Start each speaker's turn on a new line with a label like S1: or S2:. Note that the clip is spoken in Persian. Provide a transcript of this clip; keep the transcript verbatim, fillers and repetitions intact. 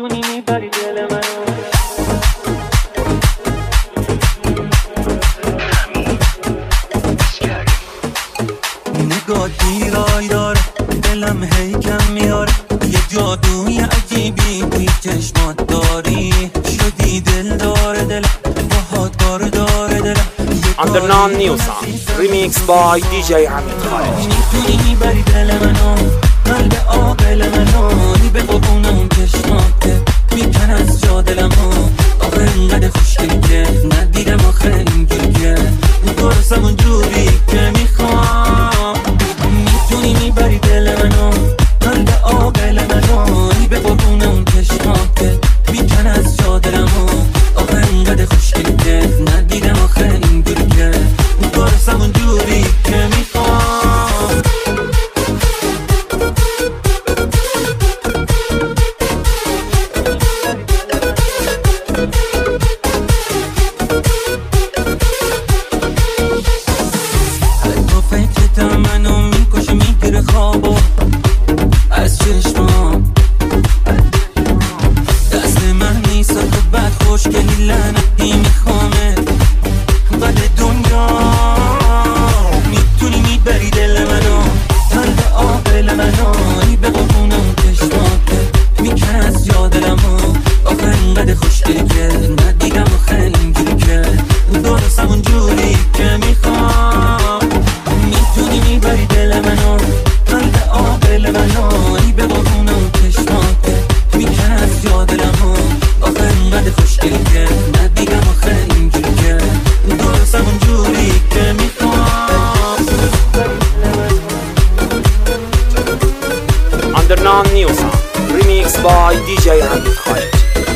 S1: میتونی میبری دل منو. نگاه دیرای داره دلم هی کم میاره، یه جادوی عجیبی توی چشمات داری، شدی دل داره دلم باهات کار داره دلم.
S2: Underground New Sound Remix by دی جی حمید خالجی.
S1: میتونی میبری دل منو، قلب عاقل منو، نی به قبون اون چشماته میکن از جا دلمو. آخه اینقدر خوشگلی که ندیدم آخه اینجوری که درستم اونجوری که میخوام. میتونی میبری دل منو، قلب عاقل منو، نی به قبون اون چشماته میکن از جا دلمو. آخه اینقدر خوشگلی که ندیدم آخه اینجوری که درستم اونجوری که میخوام. حتی فکرت منو میکشه میگیره خوابو از چشمام، دست من نیست تو بد خوشگلی لعنتی میخوامه قد دنیا. میتونی میبری دل منو، قلب عاقل منو، نی به قبون اون چشماته میکن از جا دلمو. آخه اینقدر خوشگلی که ندیدم آخه اینجوری که درستم اونجوری که میخوام. میتونی میبری دل منو، قلب عاقل منو، نی به قبون اون چشماته میکن از جا دلمو. آخه اینقدر خوشگلی که ندیدم آخه اینجوری که درستم اونجوری که میخوام.
S2: Underground New Sound Remix by دی جی حمید خالجی.